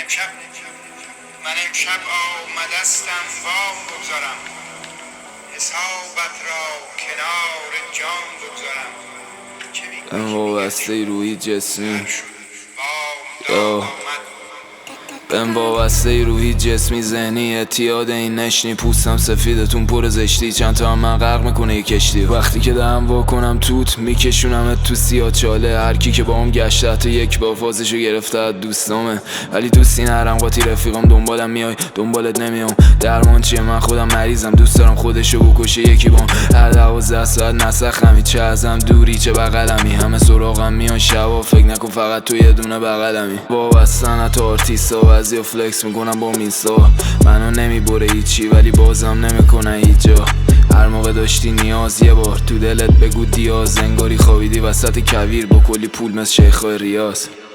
امشب آمدستم وام بگذارم، حسابت را کنار جام بگذارم. من وابسته روحی جسمی من وابسته روحی جسمی ذهنی اعتیاد این نشنی. پوستم سفیدتون پر زشتی، چند تا هم من غرق میکنه یه کشتی. وقتی که دهم واکنم توت میکشونمت تو سیاه چاله. هر کی که با هم گشته حتی یک با فازشو گرفته از دوستامه، ولی دوستی نرم قاطی رفیقم. دنبالم میای دنبالت نمیام، درمان چیه من خودم مریضم. دوست دارم خودشو بکشه یکی بام. هر 12 ساعت نسخمی، چه ازم دوری چه بغلمی. همه سراغم میان شبا، فکر نکن فقط تو یه دونه بغلمی. وابستن تا آرتیستا بعضی و فلکس میکنم با میسا. منو نمیبره هیچی ولی بازم نمیکنه هیچ جا. هر موقع داشتی نیاز یه بار تو دلت بگو دیاز. انگاری خوابیدی وسط کویر با کلی پول مثل شیخای ریاض.